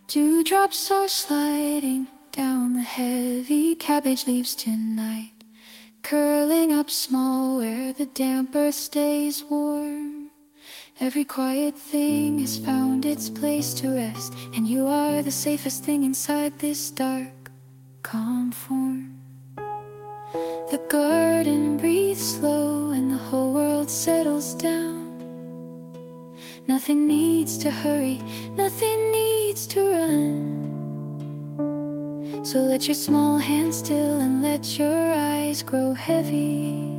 Dewdrops are sliding down the heavy cabbage leaves tonight, curling up small where the damp earth stays warm. Every quiet thing has found its place to rest, and you are the safest thing inside this dark, calm form. The garden breathes slow and the whole world settles down. Nothing needs to hurry, nothing needs to run. So let your small hands still and let your eyes grow heavy.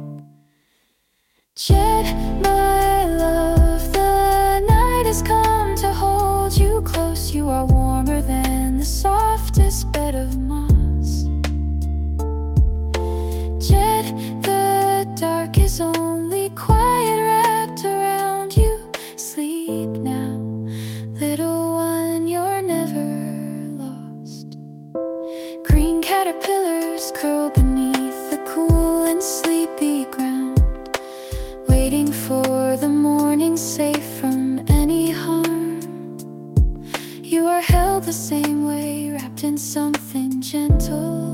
Jet, my love, the night has come to hold you close. You are warmer than the softest bed of moss. Jet, the dark is only quiet wrapped around you. Sleep now, little one, you're never lost. Green caterpillars curl beneath the cool and sleepy ground, waiting for the morning safe from any harm. You are held the same way, wrapped in something gentle.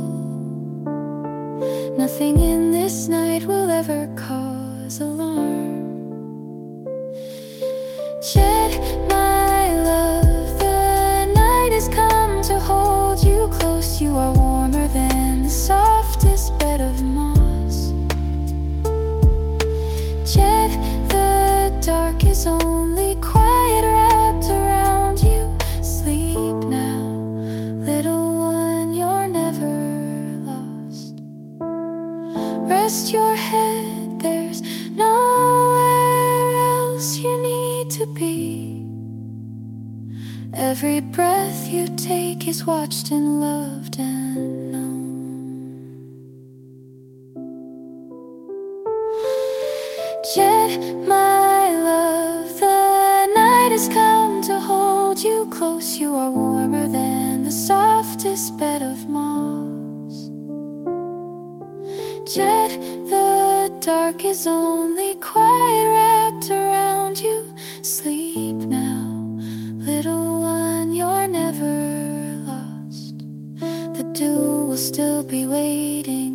Nothing in this night will ever cause alarm. Jet, my love, the night has come to hold you close. You are warmer than the softest bed of moss. Jet, the dark is only quiet wrapped around you. Sleep now, little one, you're never lost. Rest your head, there's nowhere else you need to be. Every breath you take is watched and loved and known. Jet, my love, the night has come to hold you close. You are warmer than the softest bed of moss. Jet, the dark is only quiet wrapped around you. Sleep now, little one, you're never lost. The dew will still be waiting